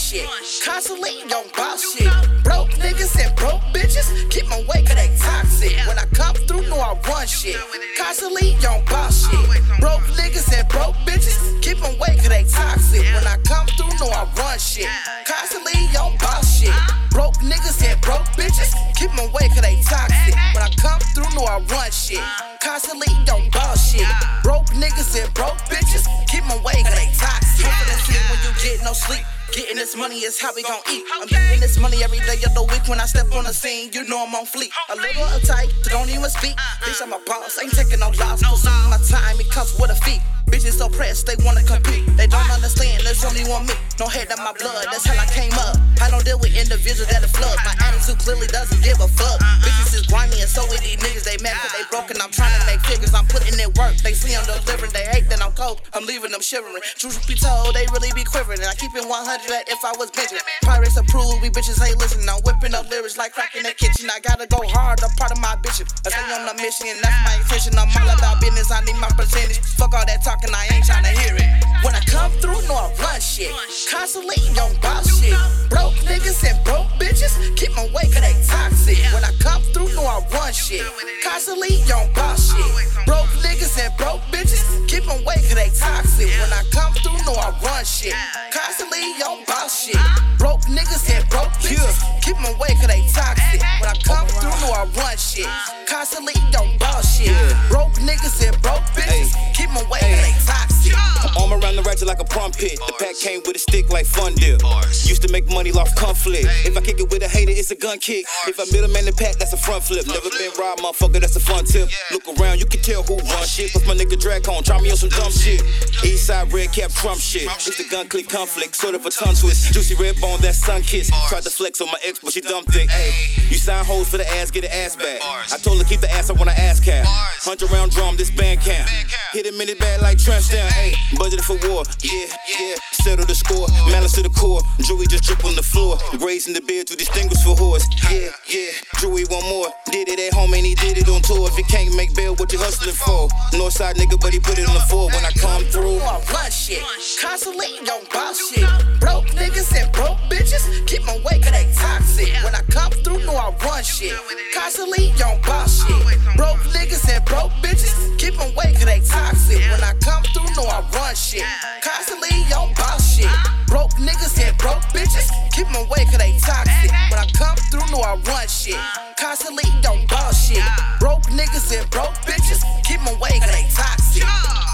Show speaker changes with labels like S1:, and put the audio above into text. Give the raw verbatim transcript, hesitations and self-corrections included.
S1: shit. Constantly on boss shit. Broke niggas and broke bitches, keep them away cause they toxic. When I come through, know I run shit. Constantly on boss shit. Broke niggas and broke bitches, keep them away cause they toxic. When I come through, know I run shit. Constantly on boss shit. Broke niggas and broke bitches, keep them away cause they toxic. When I come through, know I run shit. Constantly on boss shit. Broke niggas and broke bitches, keep them away cause they toxic. When you get no sleep, getting this money is how we gon' eat. I'm getting this money every day of the week. When I step on the scene, you know I'm on fleek. A little uptight, don't even speak. Bitch, I'm a boss, ain't taking no loss. Consuming my time, it comes with a fee. Bitches so pressed, they wanna compete. They don't understand, there's only one me. No hate on my blood, that's how I came up. I don't deal with individuals that are flood. My attitude clearly doesn't give a fuck. Bitches is grimy and so with these niggas, they mad cause they broken. I'm trying to make figures, I'm putting in work. They see I'm delivering, they hate that I'm cold. I'm leaving them shivering. Truth be told, they really be quivering. And I keep it one hundred if I was bitching. Pirates approve, we bitches ain't listening. I'm whipping up lyrics like crack in the kitchen. I gotta go hard, a part of my bitchin'. I stay on the mission, and that's my intention. I'm all about business, I need my percentage. Fuck all that talking, I ain't tryna hear it. When I come through, know I run shit. Constantly on boss shit. Broke niggas and broke bitches, keep them away cause they toxic. When I come through, know I run shit. Constantly on boss shit. Broke niggas and broke bitches, keep them away cause they toxic. When I come through, know I run shit. Constantly on boss shit. Broke niggas and broke bitches, keep them away cause they toxic. When I come through, know I run shit. Constantly on boss shit. Broke niggas and broke bitches, keep them away cause they toxic.
S2: Arm around the ratchet like a prom pit. The pack came with a stick like fun dip. Used to make money off conflict. If I kick it with a hater, it's a gun kick. If I middleman the pack, that's a front flip. Never been robbed, motherfucker, that's a fun tip. Look around, you can tell who run shit. Plus my nigga drag on, try me on some dumb shit. Eastside red cap Trump shit. It's the gun click conflict, sort of a tongue twist. Juicy red bone, that sun kiss. Tried to flex on my ex, but she dumped it. Ayy, you sign hoes for the ass, get the ass back. I told her keep the ass up when I ass cap. Hundred round drum, this band camp. Hit him in his bag like trench down. Ayy, budgeted for war, yeah, yeah. Settle the score, malice to the core. Joey just drip on the floor. Grazing the beard to distinguish for horse. Yeah, yeah. Joey one more. Did it at home and he did it on tour. If you can't make bail, what you hustling for? Northside nigga, but he put it on the floor when I come through.
S1: I run shit. Constantly on boss shit. Broke niggas and broke bitches, keep them away cause they toxic. When I come through, know I run shit. Constantly on boss shit. Broke niggas and broke bitches, keep them away cause they toxic. When I come through, know I run shit. Constantly on boss shit. Broke niggas and broke bitches, keep them away cause they toxic. When I come through, know I run shit. Constantly on boss shit. Broke niggas and broke bitches, keep them away cause they toxic.